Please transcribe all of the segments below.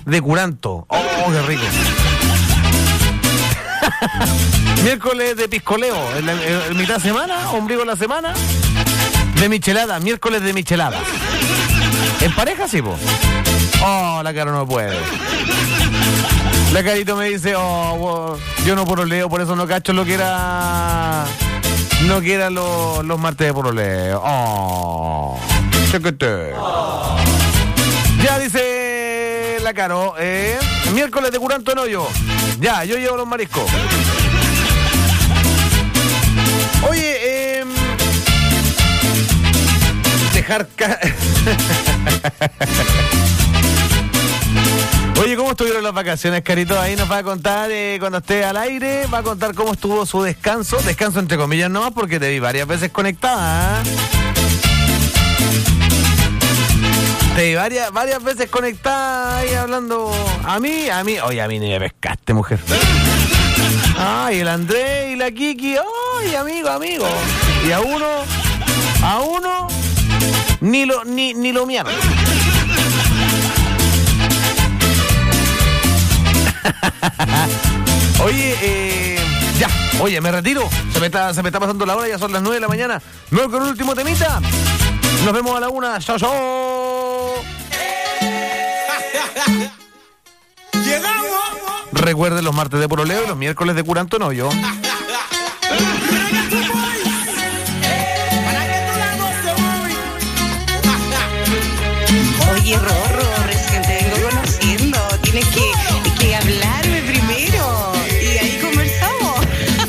de curanto. ¡Oh, qué rico! Miércoles de piscoleo, en mitad de semana, ombligo de la semana, de michelada, miércoles de michelada. ¿En pareja, sí, po? Oh, la Caro no puede. La Carito me dice, yo no poroleo, por eso no cacho lo que era... No que eran los martes de poroleo. Oh, chequete. Ya dice la Caro, miércoles de curanto no yo. Ya, yo llevo los mariscos. Oye, dejar... Oye, ¿cómo estuvieron las vacaciones, Carito? Ahí nos va a contar cuando esté al aire, va a contar cómo estuvo su descanso. Descanso entre comillas nomás, porque te vi varias veces conectada. Te vi varias veces conectada ahí hablando. A mí. Oye, a mí ni me pescaste, mujer. Ay, el Andrés y la Kiki. Ay, amigo. Y a uno, ni lo mierda. Oye, ya, oye, me retiro. Se me está pasando la hora, ya son las 9 de la mañana. Me voy con un último temita. Nos vemos a la 1. ¡Chao! Llegamos. Recuerden los martes de poroleo y los miércoles de curanto no yo. Oye, Rorro, recién te vengo conociendo. Tienes que hablarme primero y ahí conversamos.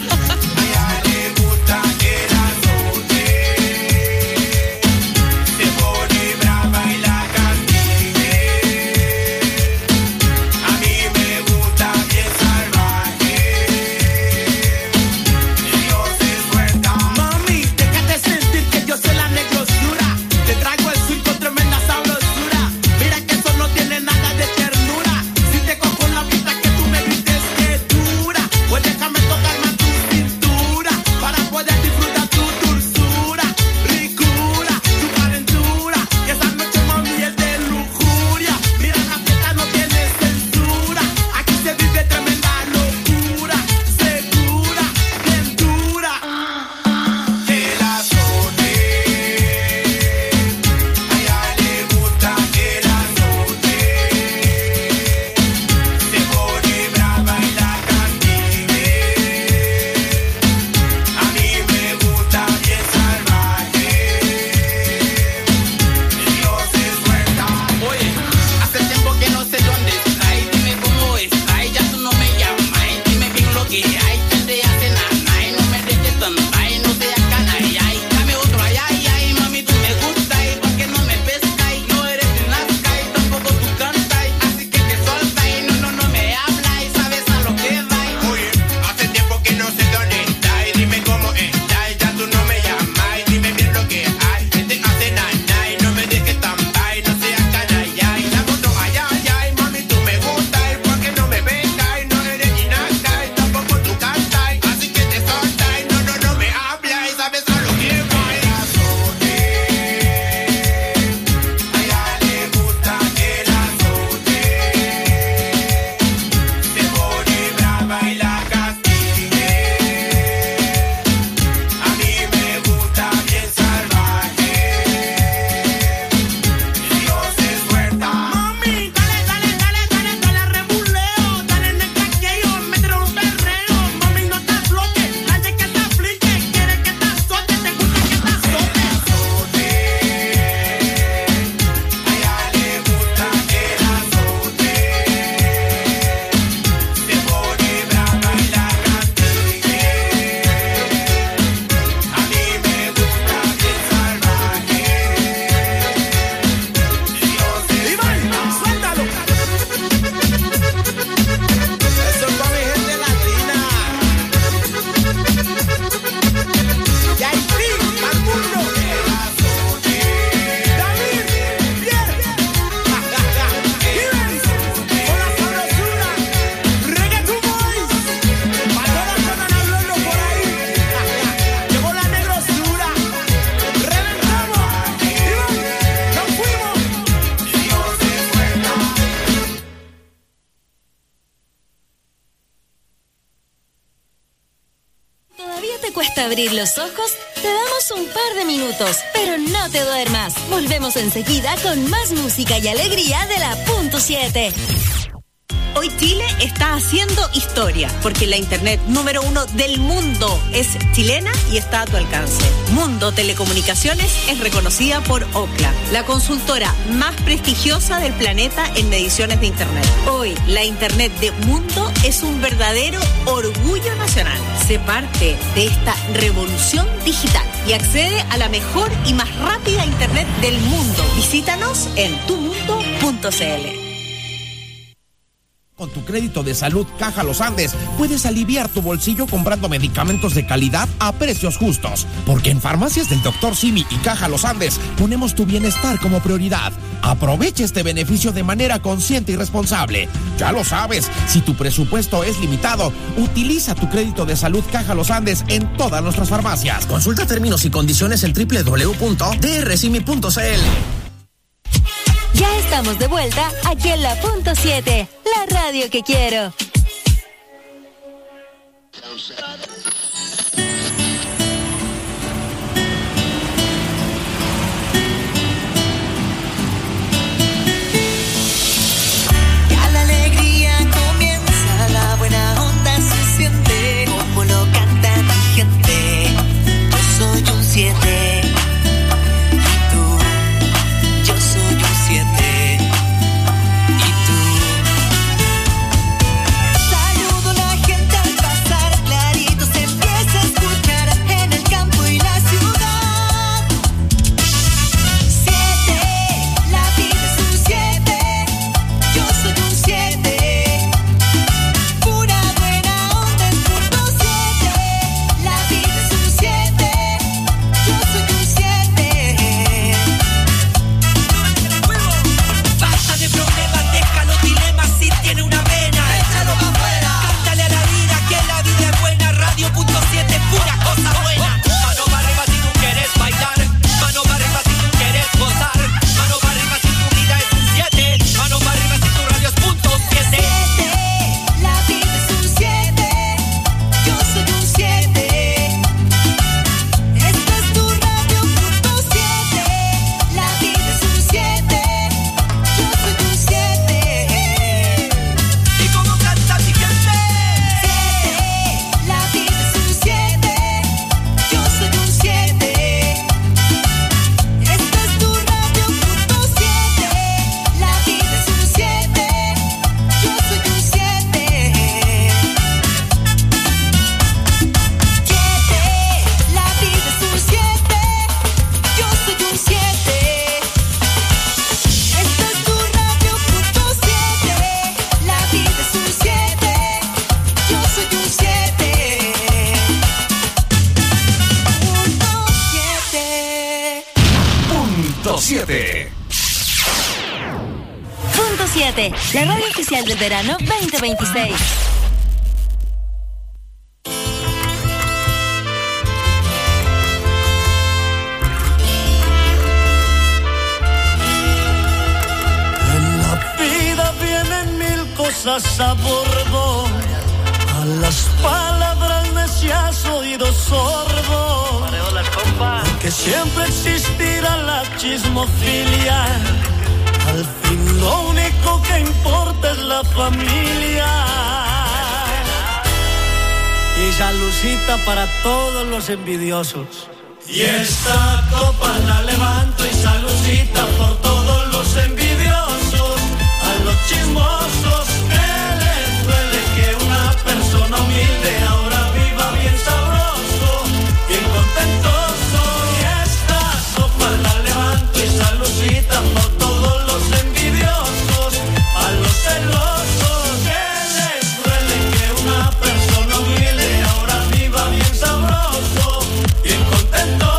Mami, déjate sentir que yo soy la negrosura. Te traigo el swing con tremenda sabrosura. Mira cuesta abrir los ojos? Te damos un par de minutos, pero no te duermas. Volvemos enseguida con más música y alegría de la Punto 7. Hoy Chile está haciendo historia, porque la internet número 1 del mundo es chilena y está a tu alcance. Mundo Telecomunicaciones es reconocida por Ookla, la consultora más prestigiosa del planeta en mediciones de internet. Hoy, la internet de Mundo es un verdadero orgullo nacional. Sé parte de esta revolución digital y accede a la mejor y más rápida internet del mundo. Visítanos en tumundo.cl. Con tu crédito de salud Caja Los Andes, puedes aliviar tu bolsillo comprando medicamentos de calidad a precios justos. Porque en Farmacias del Dr. Simi y Caja Los Andes ponemos tu bienestar como prioridad. Aprovecha este beneficio de manera consciente y responsable. Ya lo sabes, si tu presupuesto es limitado, utiliza tu crédito de salud Caja Los Andes en todas nuestras farmacias. Consulta términos y condiciones en www.drcimi.cl. Ya estamos de vuelta aquí en la Punto 7, la radio que quiero. Ya la alegría comienza, la buena onda se siente, como lo canta mi gente. Yo soy un 7. Punto 7, la radio oficial del verano 2026. En la vida vienen mil cosas a bordo, a las palabras necias oído sordo, que siempre existirá la chismofilia. Al fin lo único que importa es la familia. Y salucita para todos los envidiosos. Y esta copa la levanto y salucita por todos los envidiosos. A los chismosos que les duele que una persona humilde ahora viva bien sabroso, bien contentoso. Y esta copa la levanto y salucita por todos los envidiosos. A los celosos que les duele que una persona humilde ahora viva bien sabroso, bien contentoso.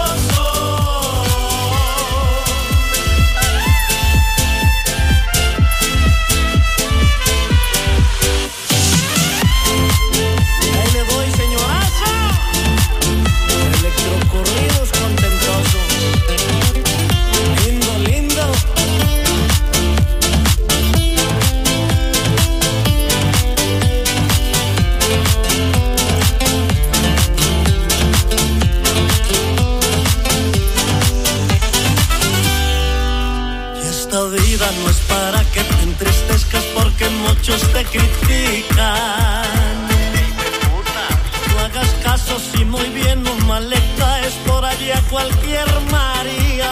muchos te critican. No hagas caso si muy bien o mal le caes por allí a cualquier María.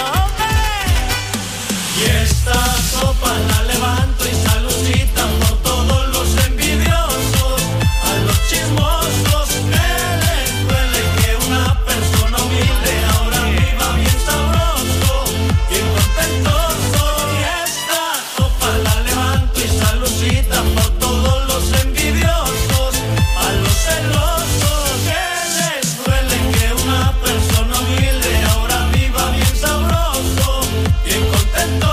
Y esta copa la levanto y saludita por todos los envidiosos, a los chismosos que les duele que una persona humilde ahora viva bien sabroso, bien contentoso. Y esta copa la levanto y saludita por todos los envidiosos, a los celosos que les duele que una persona humilde ahora viva bien sabroso, bien contentoso.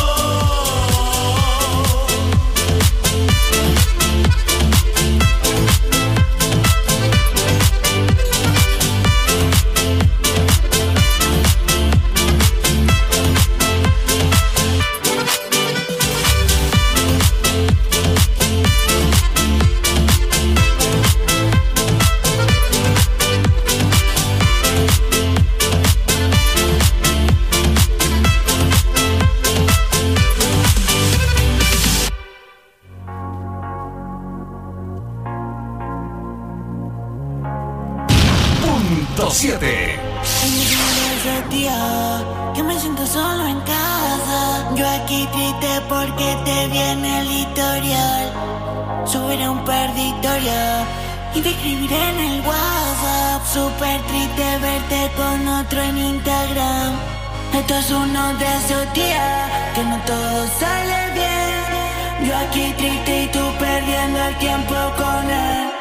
Punto 7. Ese día que me siento solo en casa, yo aquí triste porque te viene el historial. Subiré un par de historias y te escribiré en el WhatsApp. Súper triste verte con otro en Instagram. Esto es uno de esos días que no todo sale bien. Yo aquí triste y tú perdiendo el tiempo con él.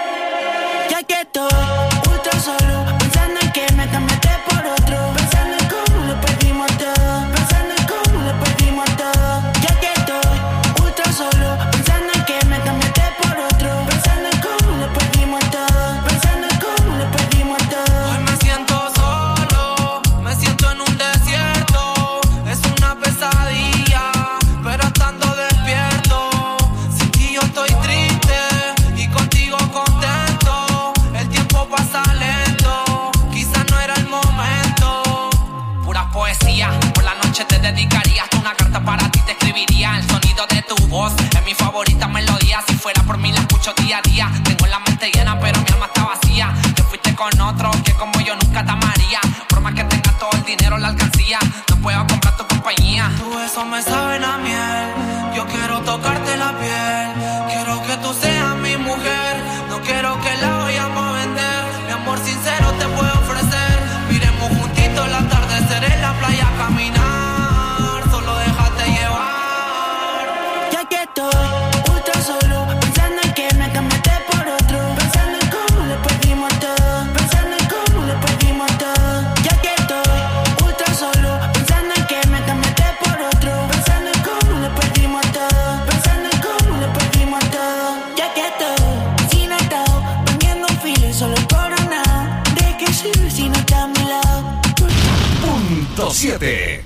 Ya que estoy ultra solo, pensando en que me cambiaste por otro, pensando en cómo lo perdimos todo, pensando en cómo lo perdimos todo. Ya que estoy ultra solo, pensando en que me cambiaste por otro, pensando en cómo lo perdimos todo, pensando en cómo lo perdimos todo. Hoy me siento solo, me siento en un desierto, es una pesadilla, pero estando despierto, sin ti yo estoy triste y contigo contento. El tiempo pasa lento, quizás no era el momento. Pura poesía, por la noche te dedicaría hasta una carta para ti te escribiría. El sonido de tu voz es mi favorita melodía. Si fuera por mí la escucho día a día. Tengo la mente llena pero mi alma está vacía. Te fuiste con otro que como yo nunca te amaría. Por más que tengas todo el dinero la alcancía, no puedo comprar tu compañía. Tu beso me saben a miel, yo quiero tocarte la piel. Quiero que tú seas mi mujer, no quiero que la vayamos a vender. Mi amor sincero te puedo ofrecer. Miremos juntitos el atardecer en la playa a caminar. Solo déjate llevar. Ya que estoy ultra solo, pensando en que me cambiaste por otro, pensando en cómo lo perdimos todo, pensando en cómo lo perdimos todo. Ya que estoy ultra solo, pensando en que me cambiaste por otro, pensando en cómo lo perdimos todo, pensando en cómo lo perdimos todo. Ya que estoy sin atado, poniendo un filo solo coronado. ¿De qué sirve si no está a mi lado? Punto 7.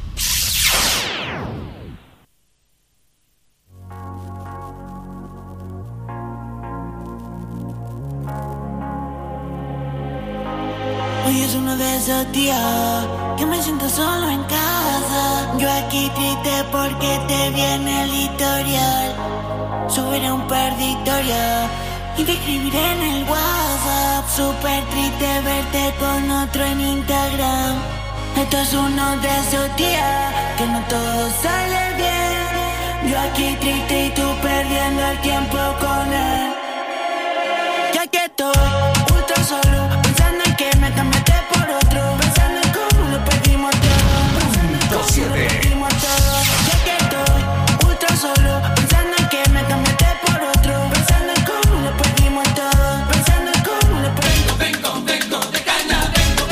Hoy es uno de esos días que me siento solo en casa. Yo aquí triste porque te viene el historial. Subiré un par de historias y te escribiré en el WhatsApp. Súper triste verte con otro en Instagram. Esto es uno de esos días que no todo sale bien. Yo aquí triste y tú perdiendo el tiempo con él. Ya que estoy ultra solo, pensando en que me cambiaste por otro, pensando en cómo lo perdimos todo, pensando en cómo lo perdimos todo. Ya que estoy ultra solo, pensando en que me cambiaste por otro, pensando en cómo lo perdimos todo, pensando en cómo lo perdimos. Vengo de caña, vengo.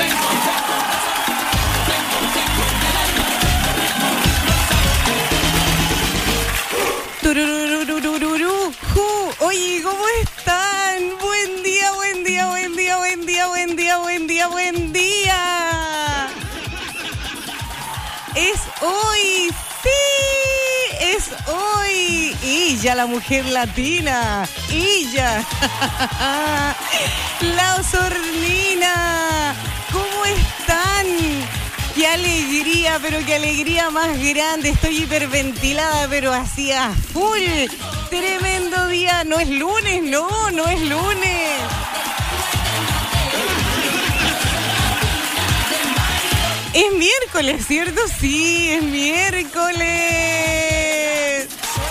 Tururururururu. Oye, ¿cómo están? Buen día, buen día, buen día, buen día, buen día, buen día, buen día. Es hoy, sí, es hoy. Ella, la mujer latina. Ella. La Osornina. ¿Cómo están? Qué alegría, pero qué alegría más grande. Estoy hiperventilada, pero así a full. Tremenda día, no es lunes, no es lunes. Es miércoles, ¿cierto? Sí, es miércoles.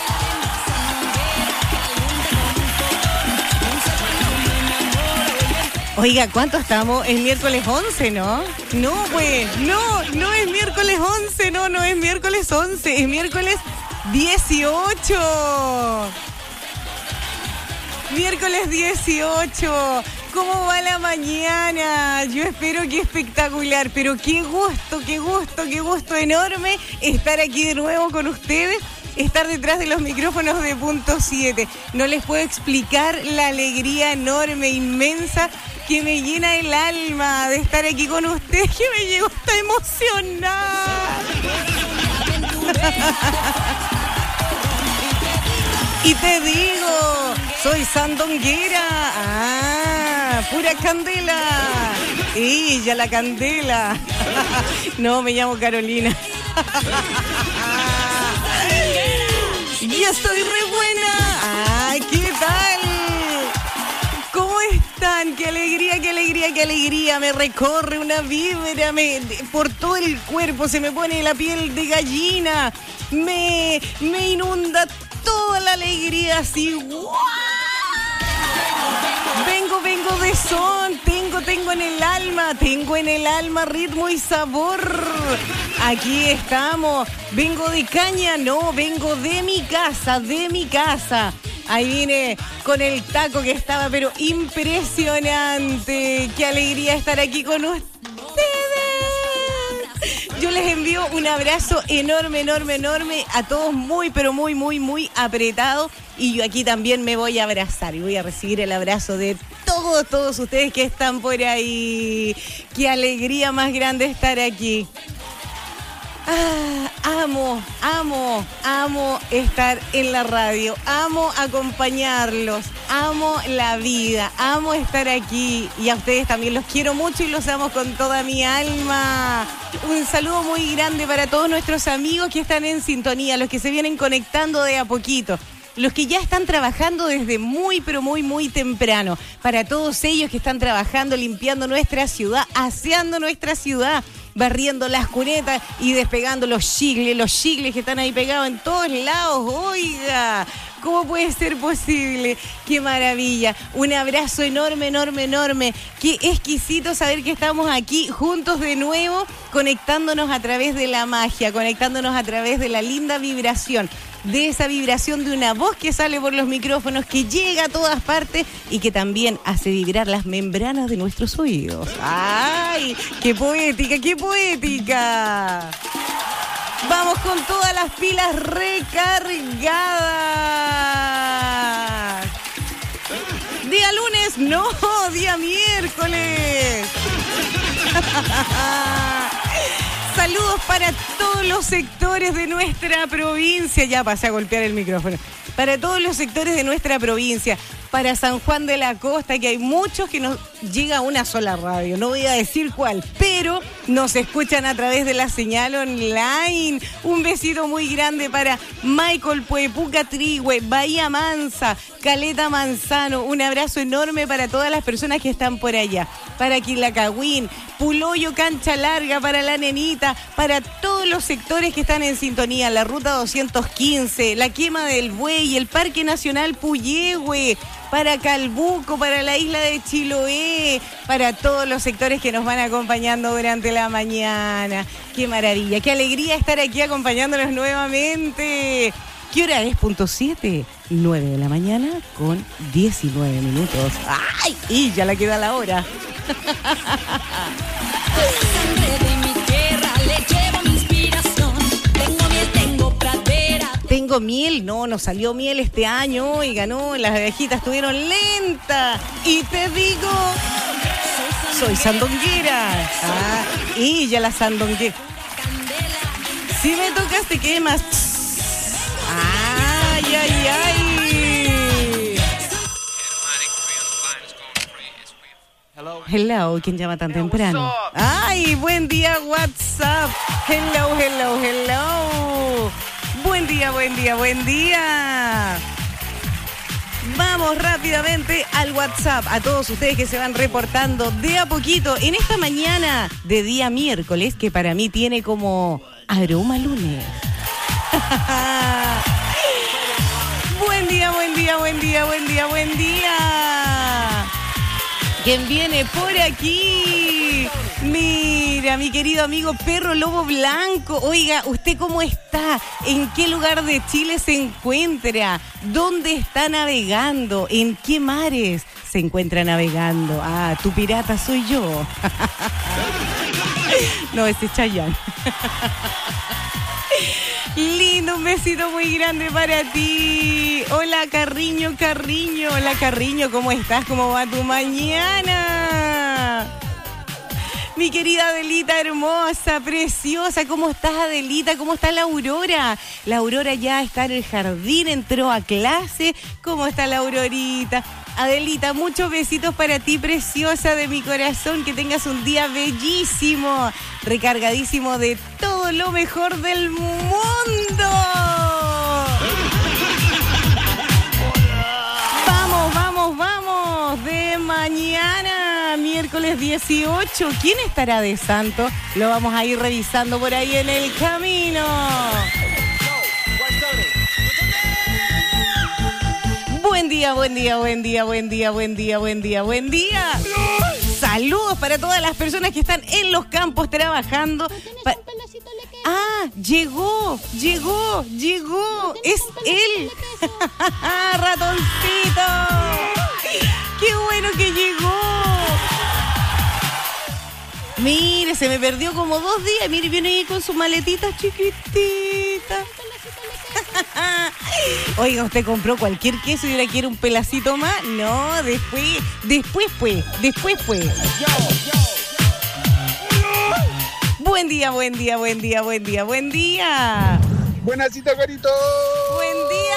Oiga, ¿cuánto estamos? Es miércoles 11, ¿no? No, pues, no es miércoles 11, no es miércoles 11, es miércoles 18. Miércoles 18. ¿Cómo va la mañana? Yo espero que espectacular, pero qué gusto enorme estar aquí de nuevo con ustedes, estar detrás de los micrófonos de Punto 7. No les puedo explicar la alegría enorme, inmensa, que me llena el alma de estar aquí con ustedes, que me llegó hasta emocionar. Y te digo, soy sandonguera, pura candela, ella la candela. No, me llamo Carolina. Y estoy re buena. Ay, ¿qué tal? ¿Cómo están? Qué alegría, me recorre una vibra, por todo el cuerpo se me pone la piel de gallina, me inunda toda la alegría así. ¡Wow! Vengo de son, tengo en el alma ritmo y sabor. Aquí estamos. Vengo de caña, no, vengo de mi casa. Ahí vine con el taco que estaba, pero impresionante. Qué alegría estar aquí con ustedes. Yo les envío un abrazo enorme a todos, muy apretado. Y yo aquí también me voy a abrazar y voy a recibir el abrazo de todos ustedes que están por ahí. Qué alegría más grande estar aquí. Amo estar en la radio, amo acompañarlos, amo la vida, amo estar aquí y a ustedes también los quiero mucho y los amo con toda mi alma. Un saludo muy grande para todos nuestros amigos que están en sintonía, los que se vienen conectando de a poquito, los que ya están trabajando desde muy temprano, para todos ellos que están trabajando, limpiando nuestra ciudad, aseando nuestra ciudad, barriendo las cunetas y despegando los chicles que están ahí pegados en todos lados. Oiga, ¿cómo puede ser posible? ¡Qué maravilla! Un abrazo enorme. Qué exquisito saber que estamos aquí juntos de nuevo, conectándonos a través de la magia, conectándonos a través de la linda vibración, de esa vibración de una voz que sale por los micrófonos, que llega a todas partes y que también hace vibrar las membranas de nuestros oídos. ¡Ay! ¡Qué poética! Vamos con todas las pilas recargadas. Día lunes, no, día miércoles. Saludos para todos los sectores de nuestra provincia. Ya pasé a golpear el micrófono. Para todos los sectores de nuestra provincia. Para San Juan de la Costa, que hay muchos que nos llega una sola radio. No voy a decir cuál, pero nos escuchan a través de la señal online. Un besito muy grande para Michael Puepuca Trigüe, Bahía Mansa, Caleta Manzano. Un abrazo enorme para todas las personas que están por allá. Para Quilacagüín, Puloyo, Cancha Larga, para La Nenita, para todos los sectores que están en sintonía. La Ruta 215, la Quema del Buey, el Parque Nacional Puyehue, para Calbuco, para la isla de Chiloé, para todos los sectores que nos van acompañando durante la mañana. ¡Qué maravilla! ¡Qué alegría estar aquí acompañándonos nuevamente! ¿Qué hora es? Punto 7, 9 de la mañana con 19 minutos. ¡Ay! Y ya la queda la hora. Tengo miel, no salió miel este año, oiga, no, las abejitas estuvieron lentas. Y te digo, soy sandonguera. Ella la sandonguera. Si me tocas te quemas. Ay. Hello, ¿quién llama tan temprano? Ay, buen día, WhatsApp. Hello. Buen día. Vamos rápidamente al WhatsApp. A todos ustedes que se van reportando de a poquito en esta mañana de día miércoles, que para mí tiene como aroma lunes. Buen día, buen día, buen día, buen día, buen día. ¿Quién viene por aquí? Mira, mi querido amigo Perro Lobo Blanco. Oiga, ¿usted cómo está? ¿En qué lugar de Chile se encuentra? ¿Dónde está navegando? ¿En qué mares se encuentra navegando? Ah, tu pirata soy yo. No, ese es Chayanne. Lindo, un besito muy grande para ti. Hola, Carriño. Hola, Carriño, ¿cómo estás? ¿Cómo va tu mañana? Mi querida Adelita hermosa, preciosa, ¿cómo estás, Adelita? ¿Cómo está la Aurora? La Aurora ya está en el jardín, entró a clase. ¿Cómo está la Aurorita? Adelita, muchos besitos para ti, preciosa de mi corazón. Que tengas un día bellísimo, recargadísimo de todo lo mejor del mundo. Vamos, de mañana, miércoles 18. ¿Quién estará de santo? Lo vamos a ir revisando por ahí en el camino. Buen día. Saludos para todas las personas que están en los campos trabajando. Llegó. Es él. Ratoncito. Qué bueno que llegó. Mire, se me perdió como 2 días. Mire, viene ahí con su maletita chiquitita. Oiga, ¿usted compró cualquier queso y ahora quiere un pelacito más? No, después fue. Buen día. Buena cita, Carito. Buen día.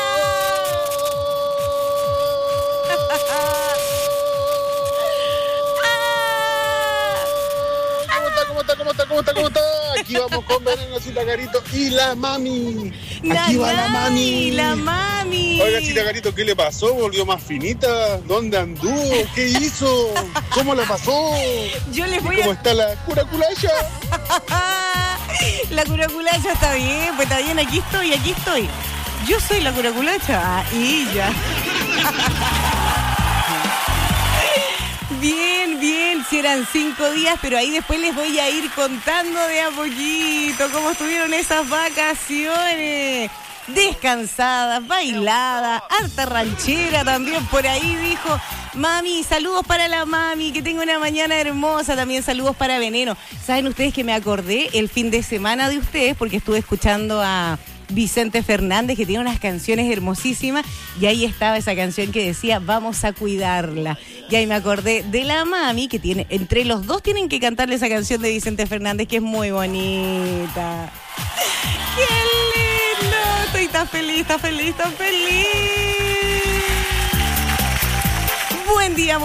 ¿Cómo está? Aquí vamos con Venenocita, Carito y la mami. Aquí va la mami. Oiga, Cita, Carito, ¿qué le pasó? ¿Volvió más finita? ¿Dónde anduvo? ¿Qué hizo? ¿Cómo la pasó? ¿Cómo está la curaculacha? La curaculacha está bien, pues está bien, aquí estoy. Yo soy la curaculacha. Y ya. Bien, si eran 5 días, pero ahí después les voy a ir contando de a poquito cómo estuvieron esas vacaciones. Descansadas, bailadas, harta ranchera también por ahí, dijo mami. Saludos para la mami, que tenga una mañana hermosa. También saludos para Veneno. ¿Saben ustedes que me acordé el fin de semana de ustedes? Porque estuve escuchando a Vicente Fernández, que tiene unas canciones hermosísimas, y ahí estaba esa canción que decía vamos a cuidarla, y ahí me acordé de la mami, que tiene, entre los dos tienen que cantarle esa canción de Vicente Fernández, que es muy bonita. ¡Qué lindo! Estoy tan feliz. Buen día.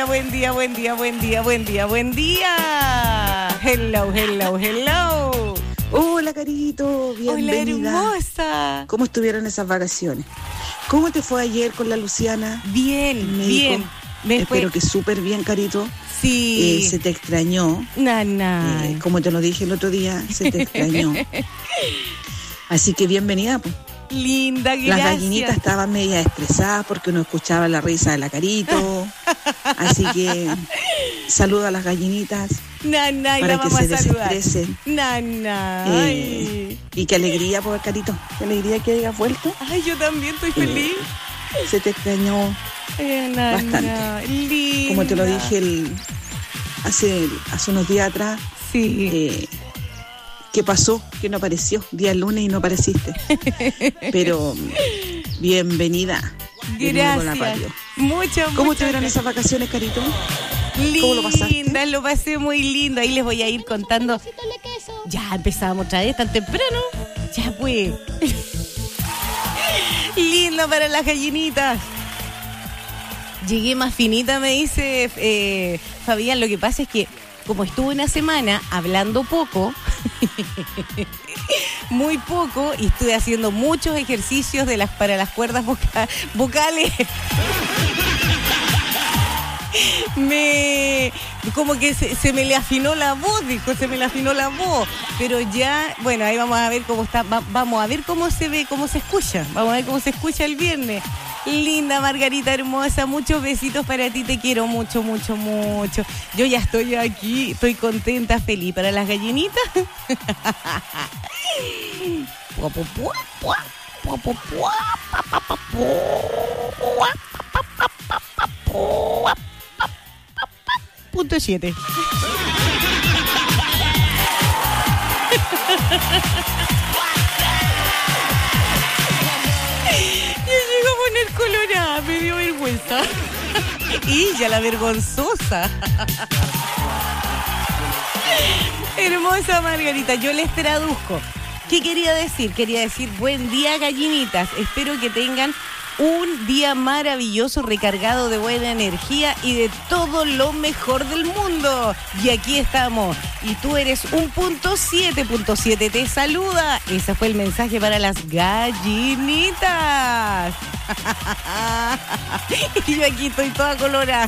Hello. Hola, Carito, bienvenida. Hola, hermosa. ¿Cómo estuvieron esas vacaciones? ¿Cómo te fue ayer con la Luciana? Bien. Espero que súper bien, Carito. Sí. Se te extrañó. Como te lo dije el otro día, se te extrañó. Así que bienvenida, pues. Linda, gracias. Las gallinitas estaban media estresadas porque uno escuchaba la risa de la Carito. Así que saluda a las gallinitas. Para que se desestresen. Y qué alegría, pues, Carito. Qué alegría que hayas vuelto. Ay, yo también estoy feliz. Se te extrañó bastante. Linda. Como te lo dije hace unos días atrás. Sí. ¿Qué pasó? Que no apareció. Día lunes y no apareciste. Pero bienvenida. Gracias. Con la radio. ¿Cómo estuvieron esas vacaciones, Carito? ¿Cómo lo pasaste? Lo pasé muy lindo. Ahí les voy a ir contando. Ya empezamos otra vez tan temprano. Ya pues. Lindo para las gallinitas. Llegué más finita, me dice Fabián. Lo que pasa es que como estuve una semana hablando poco, muy poco, y estuve haciendo muchos ejercicios para las cuerdas vocales. Como que se me le afinó la voz, dijo, se me le afinó la voz. Pero ya, bueno, ahí vamos a ver cómo está, vamos a ver cómo se ve, cómo se escucha. Vamos a ver cómo se escucha el viernes. Linda Margarita hermosa, muchos besitos para ti, te quiero mucho, mucho, mucho. Yo ya estoy aquí, estoy contenta, feliz. Para las gallinitas. Punto 7. Poner colorada, me dio vergüenza. Y ya la vergonzosa. Hermosa Margarita, yo les traduzco. ¿Qué quería decir? Quería decir, buen día, gallinitas. Espero que tengan un día maravilloso, recargado de buena energía y de todo lo mejor del mundo. Y aquí estamos. Y tú eres un punto 7. Te saluda. Ese fue el mensaje para las gallinitas. Y yo aquí estoy toda colorada.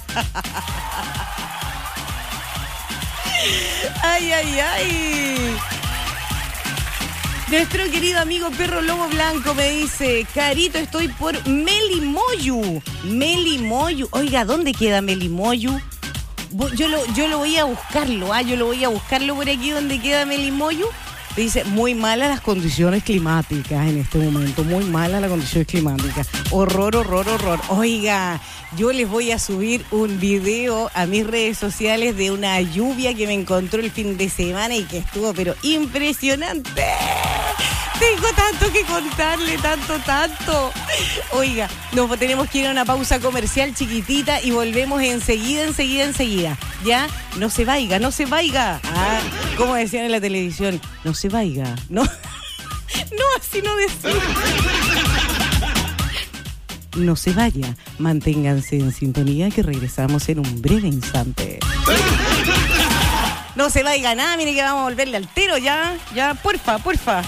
Ay, ay, ay. Nuestro querido amigo Perro Lobo Blanco me dice, Carito, estoy por Melimoyu. Melimoyu. Oiga, ¿dónde queda Melimoyu? Yo lo voy a buscarlo, yo lo voy a buscarlo por aquí donde queda Melimoyu. Dice, muy malas las condiciones climáticas en este momento, muy malas las condiciones climáticas. Horror, horror, horror. Oiga, yo les voy a subir un video a mis redes sociales de una lluvia que me encontró el fin de semana y que estuvo, pero impresionante. Tengo tanto que contarle, tanto. Oiga, nos tenemos que ir a una pausa comercial chiquitita y volvemos enseguida. ¿Ya? No se vaya. Ah, como decían en la televisión, no se vaya. No, así no decía. No se vaya. Manténganse en sintonía que regresamos en un breve instante. No se vaya nada, mire que vamos a volverle al tiro ya, porfa.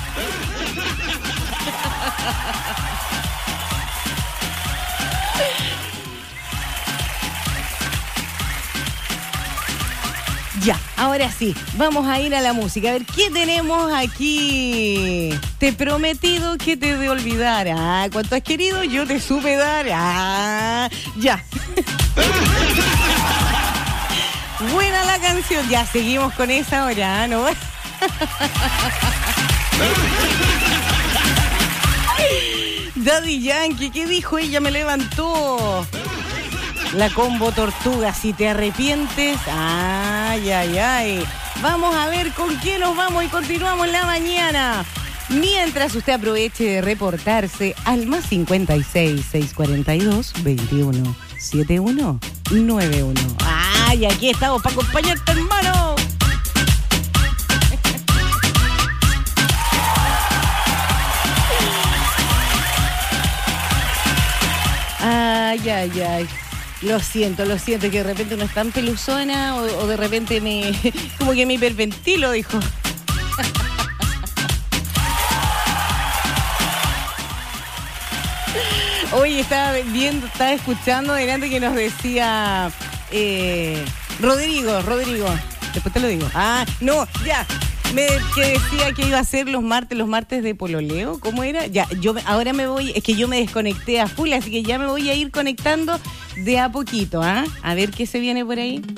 Ya, ahora sí, vamos a ir a la música. A ver, ¿qué tenemos aquí? Te he prometido que te de olvidar. Ah, ¿cuánto has querido? Yo te supe dar. Ah, ya. Buena la canción. Ya, seguimos con esa hora, ¿no? Daddy Yankee, ¿qué dijo ella? Me levantó. La combo tortuga, si te arrepientes. Ay. Vamos a ver con quién nos vamos y continuamos la mañana. Mientras usted aproveche de reportarse al más 56 642 21 71 91. Ay, aquí estamos para acompañarte, hermano. Ay. Lo siento, que de repente uno es tan peluzona o de repente como que me hiperventilo, dijo. Hoy estaba escuchando delante que nos decía Rodrigo, después te lo digo. No, ya. Que decía que iba a ser los martes de pololeo, ¿cómo era? Ya, ahora me voy, es que yo me desconecté a full, así que ya me voy a ir conectando de a poquito, A ver qué se viene por ahí.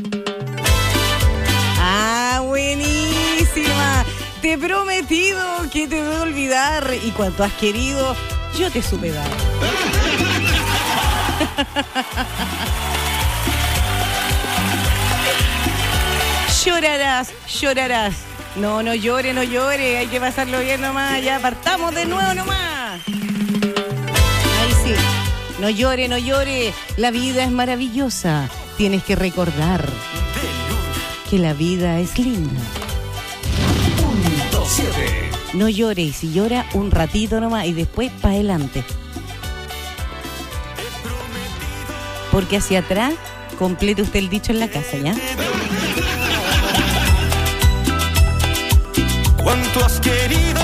Buenísima. Te he prometido que te voy a olvidar y cuanto has querido, yo te supe dar. Llorarás. No llore, hay que pasarlo bien nomás, ya partamos de nuevo nomás. Ahí sí, no llore, la vida es maravillosa, tienes que recordar que la vida es linda. Punto 7. No llore, y si llora un ratito nomás y después para adelante. Porque hacia atrás complete usted el dicho en la casa, ¿ya? ¿Cuánto has querido?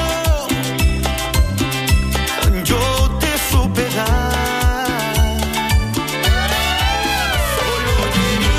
Yo te supe dar. Solo quería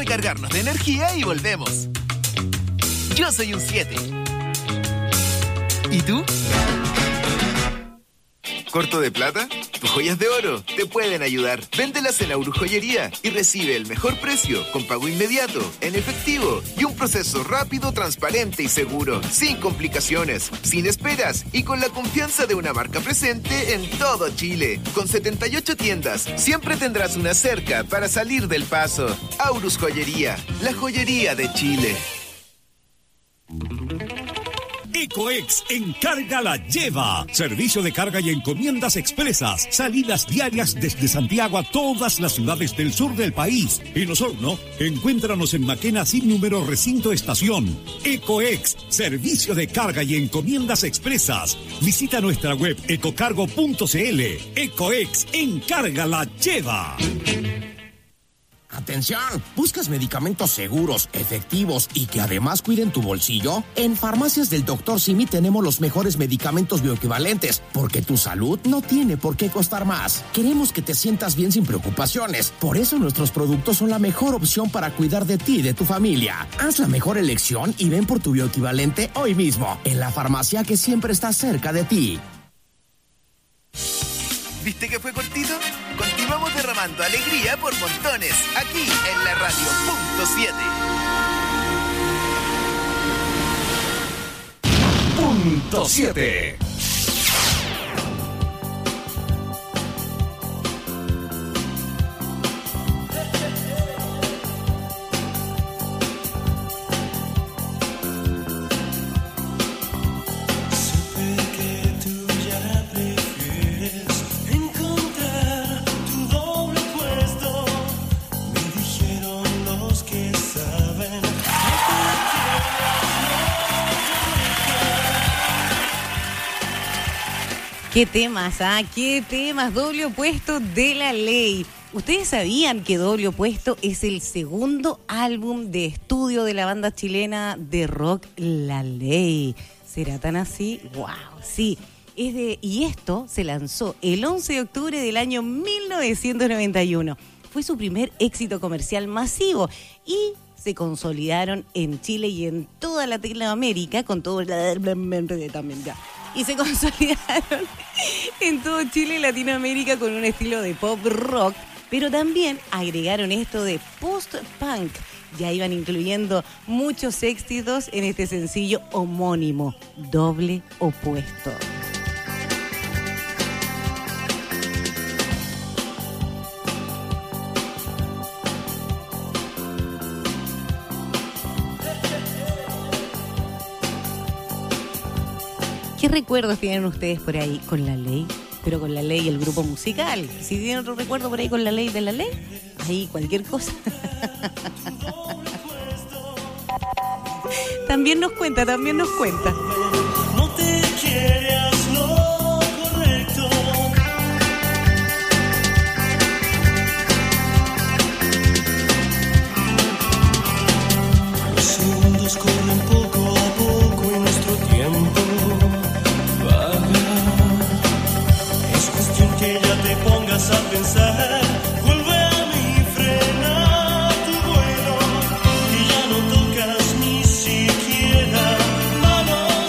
recargarnos de energía y volvemos. Yo soy un 7. ¿Y tú? ¿Corto de plata? Tus joyas de oro te pueden ayudar. Véndelas en Aurus Joyería y recibe el mejor precio con pago inmediato, en efectivo y un proceso rápido, transparente y seguro, sin complicaciones, sin esperas y con la confianza de una marca presente en todo Chile. Con 78 tiendas, siempre tendrás una cerca para salir del paso. Aurus Joyería, la joyería de Chile. Ecoex Encarga la Lleva. Servicio de carga y encomiendas expresas. Salidas diarias desde Santiago a todas las ciudades del sur del país. En Osorno, encuéntranos en Maquena sin número recinto estación. Ecoex, servicio de carga y encomiendas expresas. Visita nuestra web ecocargo.cl. Ecoex Encarga la Lleva. Atención, ¿buscas medicamentos seguros, efectivos y que además cuiden tu bolsillo? En Farmacias del Dr. Simi tenemos los mejores medicamentos bioequivalentes, porque tu salud no tiene por qué costar más. Queremos que te sientas bien sin preocupaciones, por eso nuestros productos son la mejor opción para cuidar de ti y de tu familia. Haz la mejor elección y ven por tu bioequivalente hoy mismo, en la farmacia que siempre está cerca de ti. ¿Viste que fue cortito? Continuamos derramando alegría por montones, aquí en la radio Punto 7. Qué temas, qué temas, Doble Opuesto de La Ley. ¿Ustedes sabían que Doble Opuesto es el segundo álbum de estudio de la banda chilena de rock La Ley? ¿Será tan así? ¡Wow! Sí. Y esto se lanzó el 11 de octubre del año 1991. Fue su primer éxito comercial masivo y se consolidaron en Chile y en toda Latinoamérica con todo también ya. Y se consolidaron en todo Chile y Latinoamérica con un estilo de pop rock, pero también agregaron esto de post-punk. Ya iban incluyendo muchos éxitos en este sencillo homónimo, Doble Opuesto. ¿Qué recuerdos tienen ustedes por ahí con La Ley? Pero con La Ley, el grupo musical. Si tienen otro recuerdo por ahí con La Ley de La Ley, ahí cualquier cosa. También nos cuenta. No te quieras lo correcto. Los segundos corren poco a poco y nuestro tiempo que ya te pongas a pensar, vuelve a mí, frena tu vuelo, y ya no tocas ni siquiera, vamos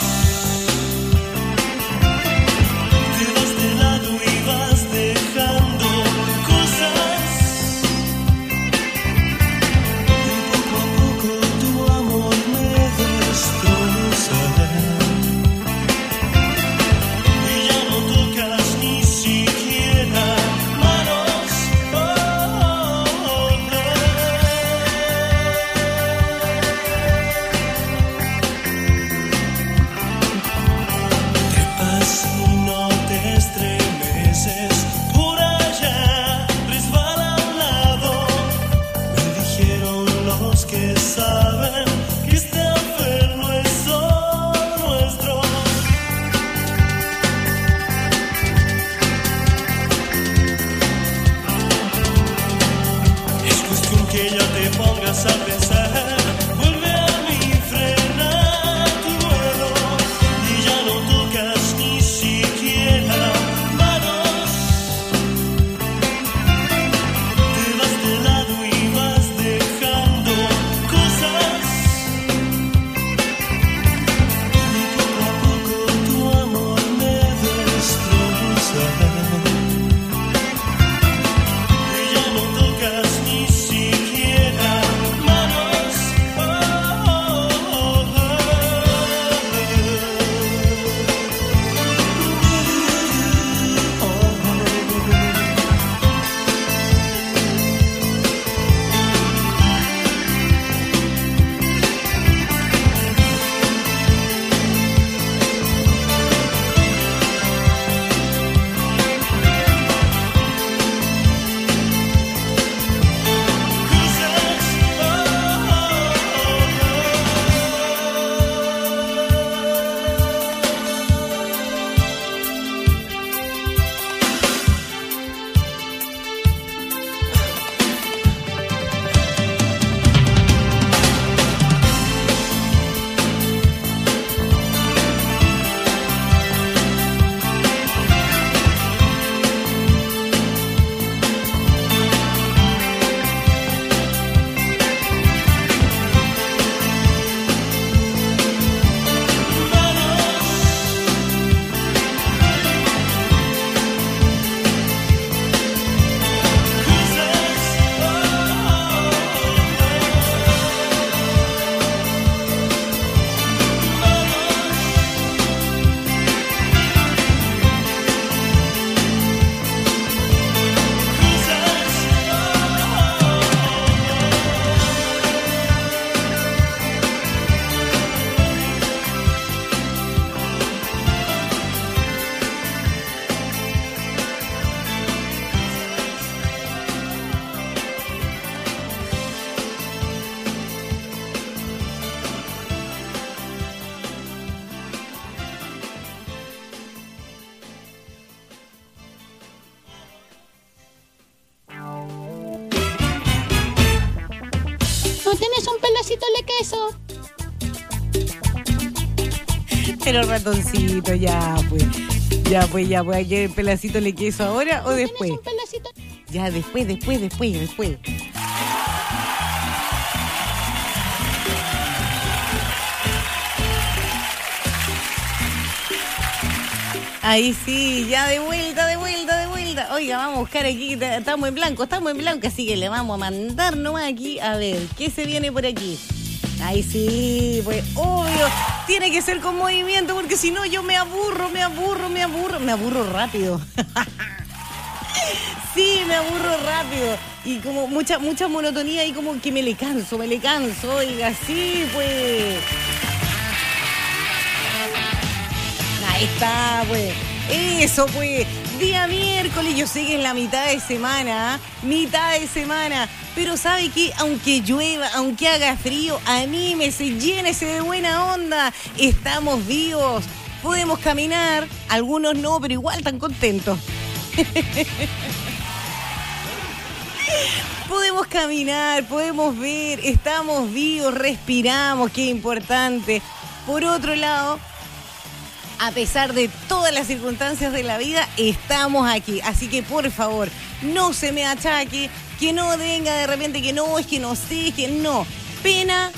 tenés un pedacito de queso? Pero ratoncito, ya pues. ¿Hay que el pedacito de queso ahora o después? ¿Tenés un pedacito? Ya, después. Ahí sí, ya de vuelta. Oiga, vamos a buscar aquí, estamos en blanco, así que le vamos a mandar nomás aquí, a ver, ¿qué se viene por aquí? Ahí sí, pues, obvio, tiene que ser con movimiento, porque si no yo me aburro rápido. Sí, me aburro rápido. Y como mucha monotonía y como que me le canso, oiga, sí, pues. Ahí está, pues. Eso, pues. Día miércoles, yo sé que es la mitad de semana, pero sabe que aunque llueva, aunque haga frío, anímese, llénese de buena onda. Estamos vivos, podemos caminar, algunos no, pero igual están contentos. Podemos caminar, podemos ver, estamos vivos, respiramos, qué importante. Por otro lado, a pesar de todas las circunstancias de la vida, estamos aquí. Así que, por favor, no se me achaque, que no venga de repente que no, es que no sé, es que no. Pena.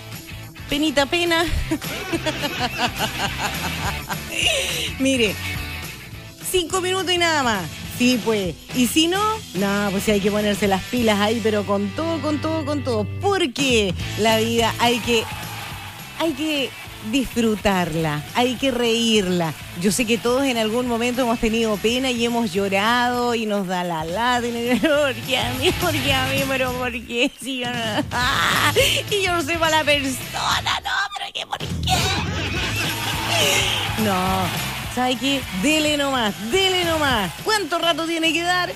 5 minutos y nada más. Sí, pues. Y si no, pues hay que ponerse las pilas ahí, pero con todo. Porque la vida hay que disfrutarla, hay que reírla. Yo sé que todos en algún momento hemos tenido pena y hemos llorado y nos da la lata. Porque a mí, pero ¿por qué? Si yo no, y yo no soy mala persona, ¿por qué? No, ¿sabe qué? Dele nomás. ¿Cuánto rato tiene que dar?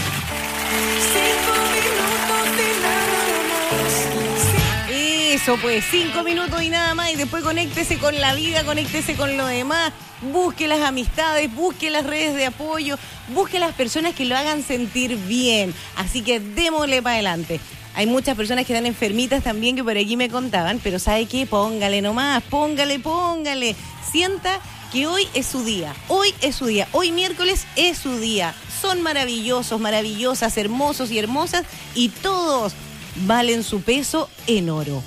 5 minutos de nada más. Eso pues, 5 minutos y nada más, y después conéctese con la vida, conéctese con lo demás, busque las amistades, busque las redes de apoyo, busque las personas que lo hagan sentir bien, así que démosle para adelante. Hay muchas personas que están enfermitas también que por aquí me contaban, pero ¿sabe qué? Póngale nomás, póngale, sienta que hoy es su día, hoy miércoles es su día, son maravillosos, maravillosas, hermosos y hermosas, y todos valen su peso en oro.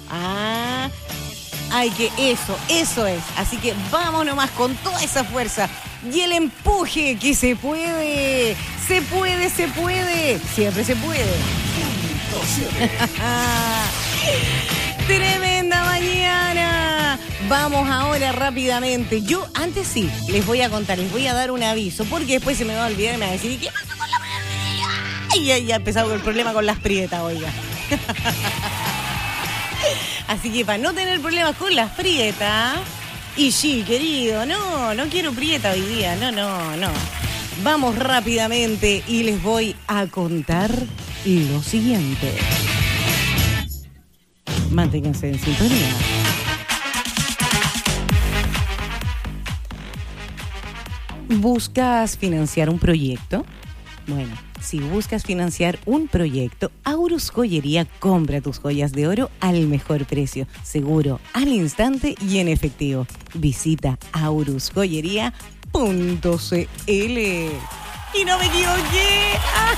Eso es. Así que vamos nomás con toda esa fuerza y el empuje, que se puede. Siempre se puede. Tremenda mañana. Vamos ahora rápidamente. Yo antes sí, les voy a contar, les voy a dar un aviso, porque después se me va a olvidar y me va a decir, ¿qué pasó con la prietas? Y ya ha empezado el problema con las prietas, oiga. Así que para no tener problemas con las prietas, y sí, querido, no quiero prieta hoy día, no. Vamos rápidamente y les voy a contar lo siguiente. Manténganse en sintonía. ¿Buscas financiar un proyecto? Bueno, si buscas financiar un proyecto, Aurus Joyería compra tus joyas de oro al mejor precio, seguro, al instante y en efectivo. Visita aurusjoyería.cl. Y no me equivoqué.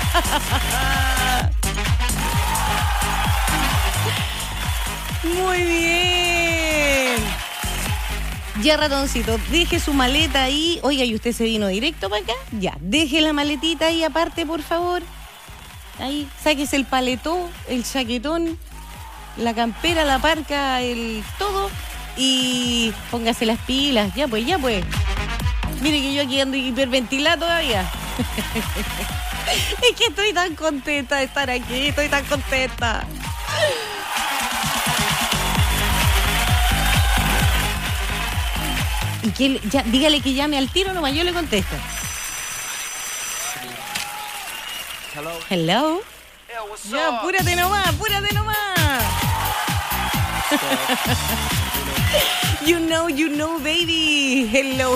Muy bien. Ya, ratoncito, deje su maleta ahí. Oiga, ¿y usted se vino directo para acá? Ya, deje la maletita ahí aparte, por favor. Ahí, sáquese el paletó, el chaquetón, la campera, la parca, el todo. Y póngase las pilas. Ya pues. Mire que yo aquí ando hiperventilada todavía. Es que estoy tan contenta de estar aquí, estoy tan contenta. Y que ya, dígale que llame al tiro nomás, yo le contesto. Hello. Ya, apúrate nomás. You know, baby. Hello.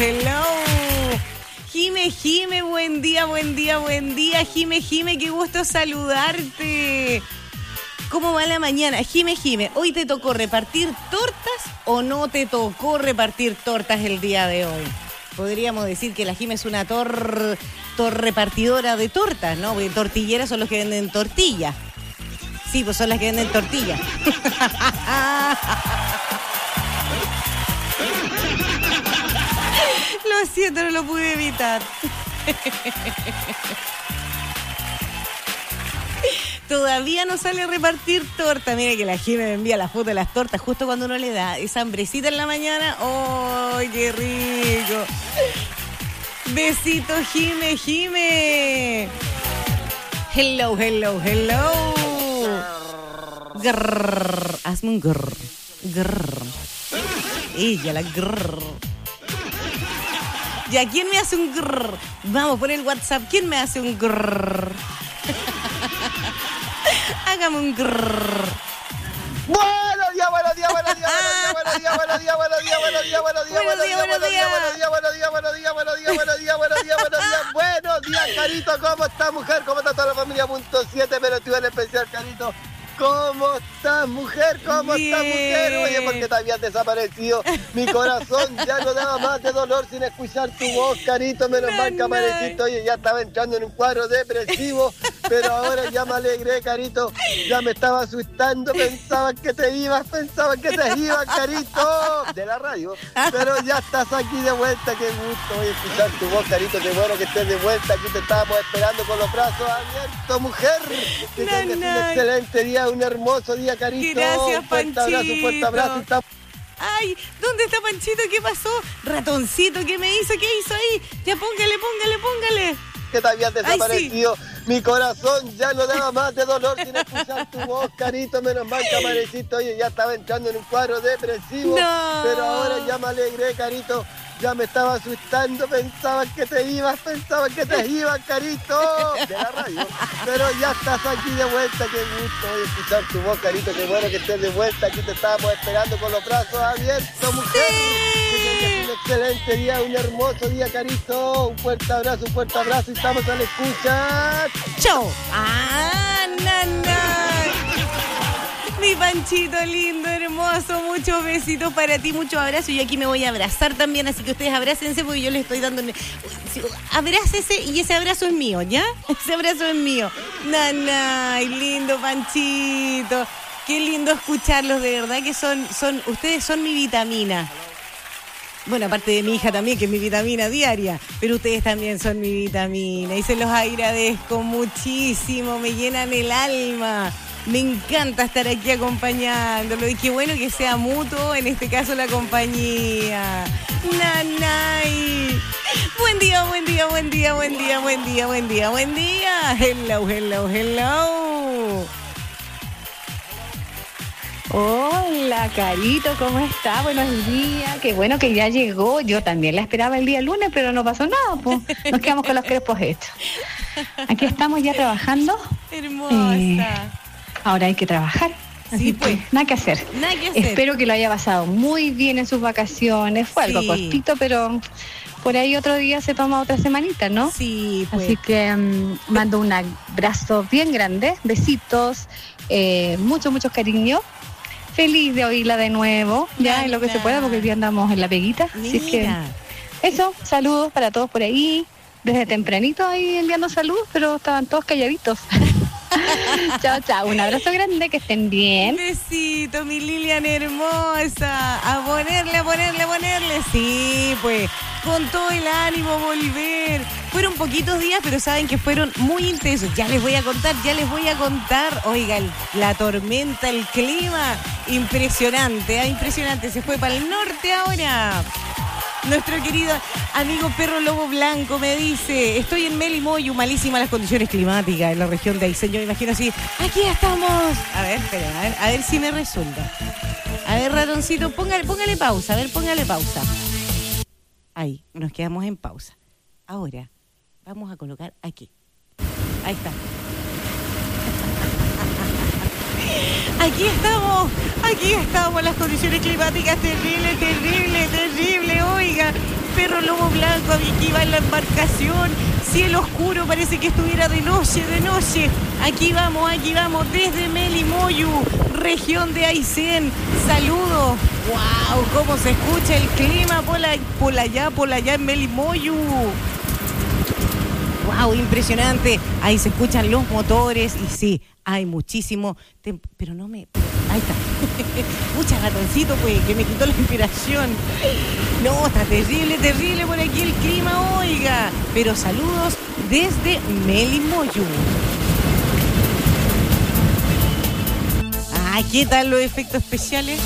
Jime, buen día. Jime, qué gusto saludarte. ¿Cómo va la mañana? Jime, ¿hoy te tocó repartir tortas o no te tocó repartir tortas el día de hoy? Podríamos decir que la Jime es una repartidora de tortas, ¿no? Porque tortilleras son los que venden tortillas. Sí, pues son las que venden tortillas. Lo siento, no lo pude evitar. Todavía no sale a repartir torta. Mira que la Jime me envía la foto de las tortas justo cuando uno le da esa hambrecita en la mañana. ¡Ay, qué rico! Besito, Jime. Hello. Grrr. Hazme un grrr. Ella, la grrr. Ya, ¿quién me hace un grrr? Vamos, por el WhatsApp. ¿Quién me hace un grrr? Hágame un grrr. Buenos días. Buenos días, Carito. ¿Cómo está, mujer? ¿Cómo está toda la familia? .7, pero tú en especial, Carito. ¿Cómo estás, mujer? Oye, ¿por qué te habías desaparecido? Mi corazón ya no daba más de dolor sin escuchar tu voz, Carito. Menos mal que apareciste. Oye, ya estaba entrando en un cuadro depresivo, pero ahora ya me alegré, Carito. Ya me estaba asustando. Pensaba que te ibas, Carito. De la radio. Pero ya estás aquí de vuelta. Qué gusto, oye, escuchar tu voz, Carito. Qué bueno que estés de vuelta. Aquí te estábamos esperando con los brazos abiertos, mujer. Que tengas un excelente día. Un hermoso día, Carito. Gracias, un fuerte Panchito. Un fuerte abrazo. Ay, ¿dónde está Panchito? ¿Qué pasó? Ratoncito, ¿qué me hizo? ¿Qué hizo ahí? Ya póngale. Que te habías desaparecido. Sí. Mi corazón ya no daba más de dolor sin escuchar tu voz, Carito. Menos mal que apareciste. Oye, ya estaba entrando en un cuadro depresivo. No. Pero ahora ya me alegré, Carito. Ya me estaba asustando, pensaba que te ibas, Carito, de la radio. Pero ya estás aquí de vuelta, qué gusto oye, escuchar tu voz, Carito, qué bueno que estés de vuelta. Aquí te estábamos esperando con los brazos abiertos, mujer. Sí. Que tengas un excelente día, un hermoso día, Carito. Un fuerte abrazo y estamos a la escucha. ¡Chao! Mi Panchito lindo, hermoso, muchos besitos para ti, muchos abrazos. Yo aquí me voy a abrazar también, así que ustedes abrácense porque yo les estoy dando... Abrácese y ese abrazo es mío, ¿ya? Ese abrazo es mío. Nanay, lindo Panchito. Qué lindo escucharlos, de verdad que ustedes son mi vitamina. Bueno, aparte de mi hija también, que es mi vitamina diaria, pero ustedes también son mi vitamina y se los agradezco muchísimo, me llenan el alma. Me encanta estar aquí acompañándolo y qué bueno que sea mutuo, en este caso la compañía. Nanay. Buen día. Hello. Hola, Carito, ¿cómo está? Buenos días. Qué bueno que ya llegó. Yo también la esperaba el día lunes, pero no pasó nada, pues. Nos quedamos con los crepos hechos. Aquí estamos ya trabajando. Hermosa. Ahora hay que trabajar. Así pues, nada que hacer. Espero que lo haya pasado muy bien en sus vacaciones. Fue algo cortito, pero por ahí otro día se toma otra semanita, ¿no? Sí, pues. Así que mando un abrazo bien grande, besitos, muchos cariños. Feliz de oírla de nuevo, ya en lo que se pueda, porque hoy día andamos en la peguita. Mira. Así es que eso, saludos para todos por ahí. Desde tempranito ahí enviando saludos, pero estaban todos calladitos. Chao, un abrazo grande, que estén bien. Besito, mi Lilian hermosa. A ponerle. Sí, pues, con todo el ánimo volver. Fueron poquitos días, pero saben que fueron muy intensos. Ya les voy a contar. Oiga, la tormenta, el clima, impresionante, impresionante. Se fue para el norte ahora. Nuestro querido amigo Perro Lobo Blanco me dice: estoy en Melimoyu, malísimas las condiciones climáticas en la región de Aysén. Yo me imagino así, aquí estamos. A ver, espera, a ver si me resulta. A ver, ratoncito, póngale pausa, póngale pausa. Ahí, nos quedamos en pausa. Ahora, vamos a colocar aquí. Ahí está. Aquí estamos, las condiciones climáticas terribles. terrible, oiga. Perro lobo blanco, aquí va en la embarcación. Cielo oscuro, parece que estuviera de noche, de noche. Aquí vamos, desde Melimoyu, región de Aysén. Saludos. ¡Wow! ¿Cómo se escucha el clima por allá en Melimoyu? ¡Wow! Impresionante. Ahí se escuchan los motores y sí, hay muchísimo... Pero no me... Ahí está. Mucha ratoncito, pues, que me quitó la inspiración. No, está terrible, terrible por aquí el clima, oiga. Pero saludos desde Melimoyu. Ah, ¿qué tal los efectos especiales?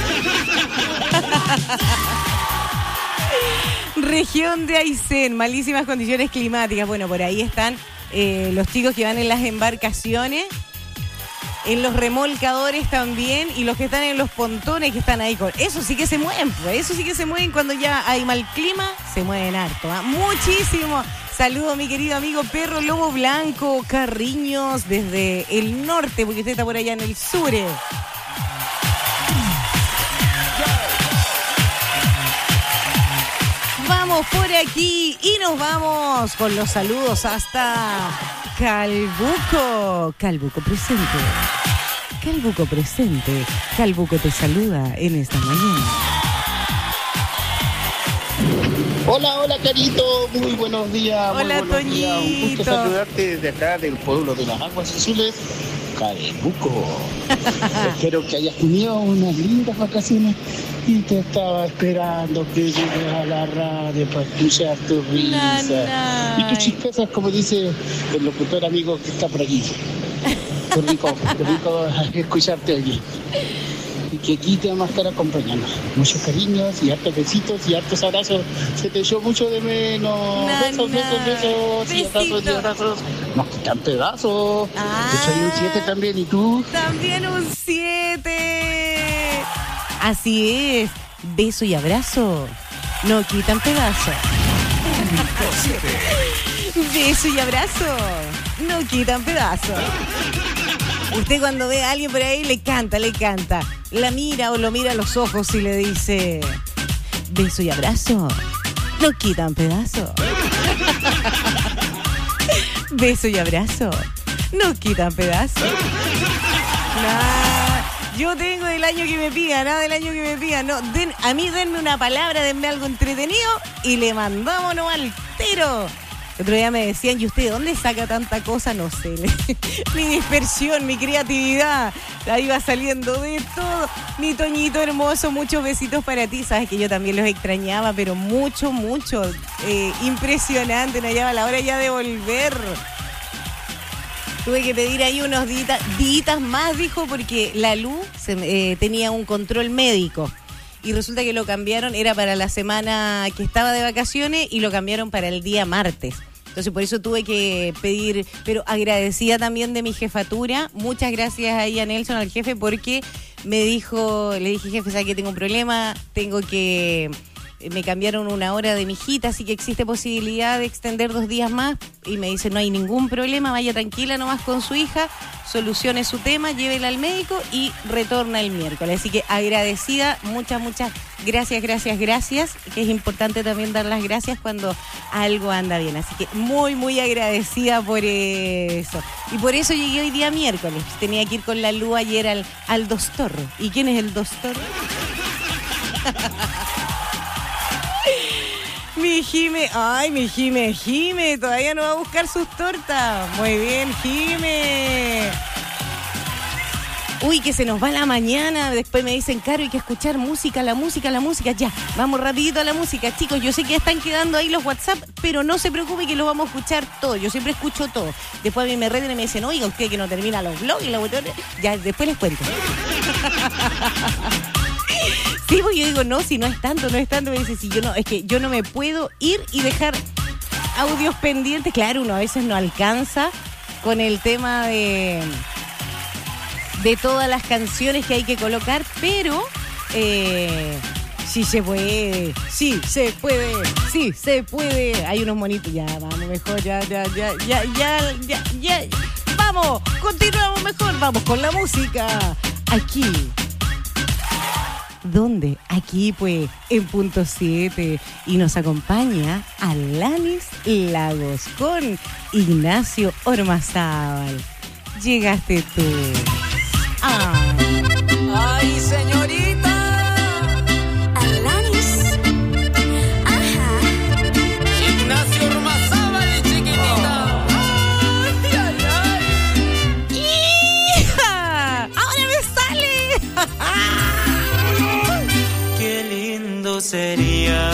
Región de Aysén, malísimas condiciones climáticas. Bueno, por ahí están los chicos que van en las embarcaciones, en los remolcadores también, y los que están en los pontones que están ahí con... Eso sí que se mueven, pues. Eso sí que se mueven cuando ya hay mal clima, se mueven harto, ¿eh? Muchísimo. Saludo, mi querido amigo Perro Lobo Blanco, Carriños, desde el norte, porque usted está por allá en el sur. Vamos por aquí y nos vamos con los saludos hasta Calbuco. Calbuco presente. Calbuco presente. Calbuco te saluda en esta mañana. Hola, Carito. Muy buenos días. Hola, Toñito. Un gusto saludarte desde acá del pueblo de las Aguas Azules, Calbuco. Espero que hayas tenido unas lindas vacaciones y te estaba esperando que llegues a la radio para escuchar tu risa y tus chispezas, como dice el locutor amigo que está por aquí. Qué rico escucharte allí. Y que aquí te vamos a estar acompañando. Muchos cariños y hartos besitos y hartos abrazos. Se te echó mucho de menos. Besos. Y abrazos. Nos quitan pedazos. Yo soy un 7 también, ¿y tú? También un 7. Así es. Beso y abrazo. No quitan pedazos. Beso y abrazo. No quitan pedazos. Usted cuando ve a alguien por ahí le canta. La mira o lo mira a los ojos y le dice: beso y abrazo. No quitan pedazos. Beso y abrazo. No quitan pedazos. Yo tengo del año que me pida, nada del año que me pida. No, a mí denme una palabra, denme algo entretenido y le mandamos nomás al tiro. Otro día me decían, ¿y usted de dónde saca tanta cosa? No sé. Mi dispersión, mi creatividad, ahí va saliendo de todo. Mi Toñito hermoso, muchos besitos para ti. Sabes que yo también los extrañaba, pero mucho. Impresionante, no hallaba la hora ya de volver. Tuve que pedir ahí unos días más, dijo, porque la Lu tenía un control médico. Y resulta que lo cambiaron, era para la semana que estaba de vacaciones y lo cambiaron para el día martes. Entonces por eso tuve que pedir, pero agradecida también de mi jefatura. Muchas gracias ahí a Nelson, al jefe, porque le dije, jefe, ¿sabes que tengo un problema? Me cambiaron una hora de mi hijita, así que existe posibilidad de extender 2 días más. Y me dice, no hay ningún problema, vaya tranquila nomás con su hija, solucione su tema, llévela al médico y retorna el miércoles. Así que agradecida, muchas gracias, que es importante también dar las gracias cuando algo anda bien. Así que muy agradecida por eso. Y por eso llegué hoy día miércoles. Tenía que ir con la Lu ayer al doctor. ¿Y quién es el doctor? Mi Jime, todavía no va a buscar sus tortas. Muy bien, Jime. Uy, que se nos va la mañana. Después me dicen, Caro, hay que escuchar música. Ya, vamos rapidito a la música. Chicos, yo sé que están quedando ahí los WhatsApp, pero no se preocupe que los vamos a escuchar todos. Yo siempre escucho todo. Después a mí me reten y me dicen, oiga, usted que no termina los blogs y la cuestión. Ya, después les cuento. Sí, pues yo digo, no, si no es tanto. Me dice, si yo no, es que yo no me puedo ir y dejar audios pendientes. Claro, uno a veces no alcanza con el tema de todas las canciones que hay que colocar, pero sí se puede. Hay unos monitos, ya, vamos mejor, ya. Vamos, continuamos mejor, vamos con la música. Aquí. ¿Dónde? Aquí, pues, en punto 7. Y nos acompaña Alanis Lagos con Ignacio Ormazábal. Llegaste tú. Ay, señorita. Alanis. Ajá. Ignacio Ormazábal, chiquitita. Ay, ay, ay. ¡Hija! ¡Ahora me sale! Qué lindo sería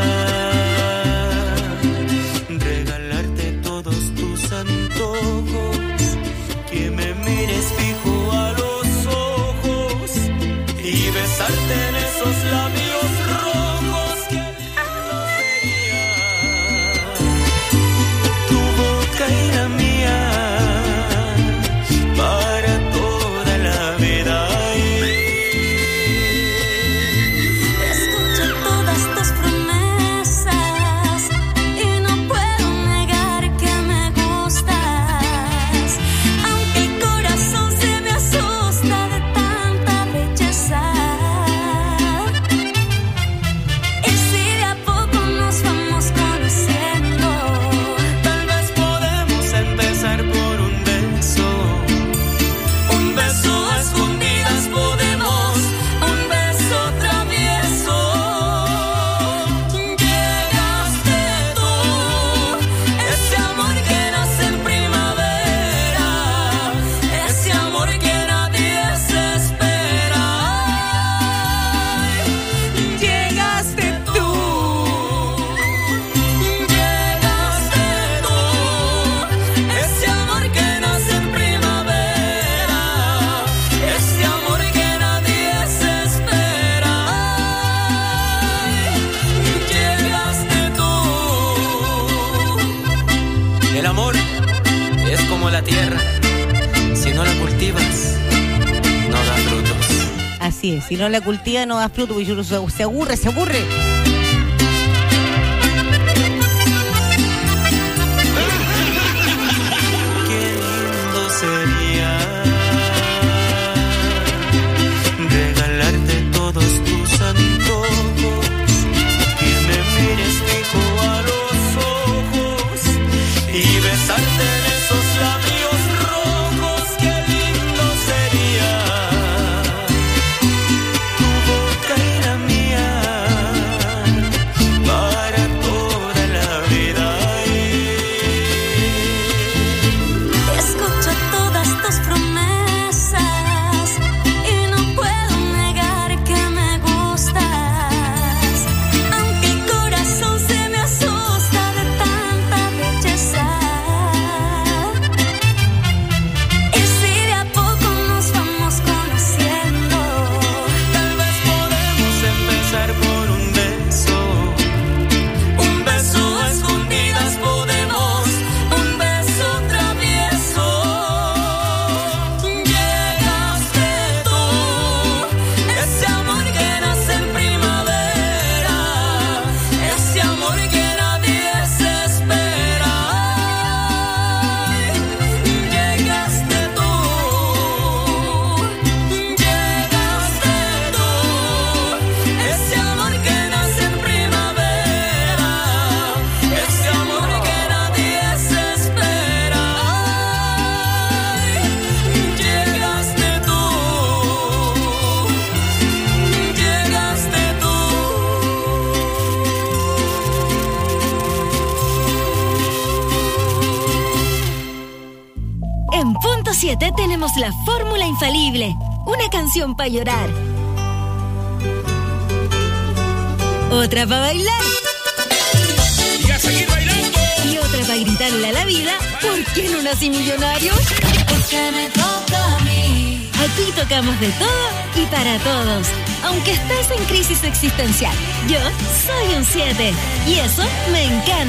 regalarte todos tus antojos, que me mires fijo a los ojos y besarte en esos labios rojos. Qué lindo sería tu boca y la mía para toda la vida. Escucho todas tus promesas y no puedo negar que me gustas, aunque el corazón se me asusta de tanta belleza. Y si de a poco nos vamos conociendo, Tal vez podemos empezar por un beso a escondidas podemos, un beso travieso. Llegaste tú, ese amor que nace en primavera, ese amor que nadie se espera. Llegaste tú, ese amor que nace en primavera, ese amor que nadie se espera. Llegaste tú. El amor es como la tierra, si no la cultivas, no da frutos. Así es, si no la cultiva no da fruto, porque uno se aburre. Qué lindo sería regalarte todos tus antojos, que me mires fijo a los ojos y besarte en esos labios rojos. Qué lindo sería tu boca y la mía para toda la vida. escucho todas tus promesas y no puedo negar que me gustas, aunque el corazón se me asusta de tanta belleza. Y si de a poco nos vamos conociendo, Tal vez podemos empezar por un beso a escondidas podemos, un beso travieso. Llegaste tú, ese amor que nace en primavera, ese amor que nadie se espera. Llegaste tú, ese amor que nace en primavera, ese amor que nadie se espera. Llegaste tú, en punto 7 tenemos la fórmula infalible, una canción para llorar, otra para bailar Y a seguir bailando. y otra para gritarle a la vida: ¿por qué no nací millonario? Porque me toca a mí. Aquí tocamos de todo y para todos, aunque estés en crisis existencial. Yo soy un 7 y eso me encanta.